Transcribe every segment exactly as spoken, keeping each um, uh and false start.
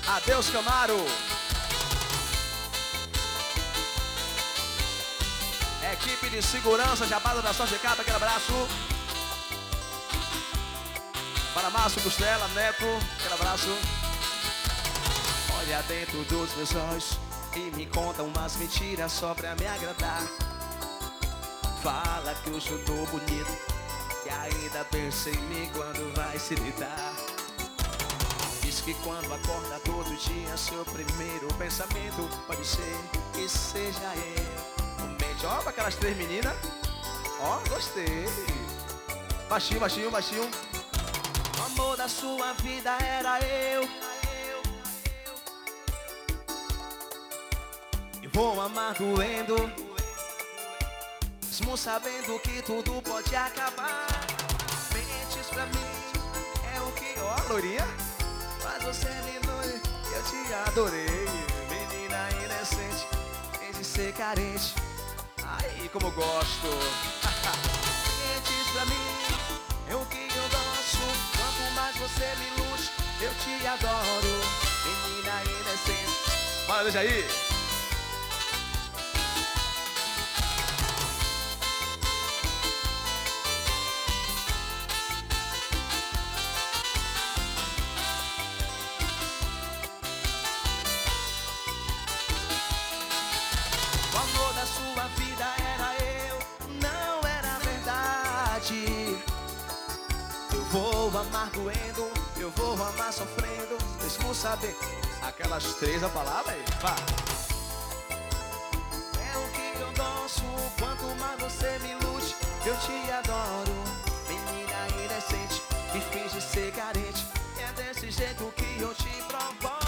Adeus, Camaro. Equipe de segurança, Jabada da Sorte de Capa, aquele abraço. Para Márcio Costela, Neto, aquele abraço. Olha dentro dos meus olhos e me conta umas mentiras só pra me agradar. Fala que hoje eu tô bonito e ainda pensa em mim quando vai se deitar. Diz que quando acorda todo dia seu primeiro pensamento pode ser que seja eu. Mente, ó, pra aquelas três meninas. Ó, gostei. Baixinho, baixinho, baixinho. O amor da sua vida era eu. E vou amar doendo, mesmo sabendo que tudo pode acabar. Mentes pra mim é o que... Ó, loirinha. Mas você me doeu, eu te adorei. Menina inocente, em de ser carente. Ai, como eu gosto. Mentes pra mim é o que eu gosto. Quanto mais você me ilude, eu te adoro. Menina inocente. Bora, deixa aí. Da sua vida era eu, não era verdade. Eu vou amar doendo, eu vou amar sofrendo, mesmo saber. Aquelas três a palavra aí, vá. É o que eu gosto, quanto mais você me ilude, eu te adoro. Menina inocente, que finge ser carente, é desse jeito que eu te provoco.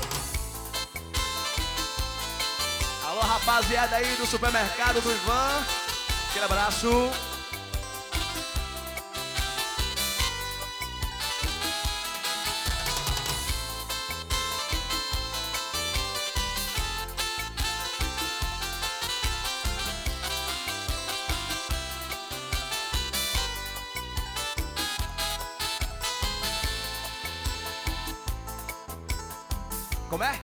Alô, rapaziada aí do supermercado do Ivan. Aquele abraço. Como é?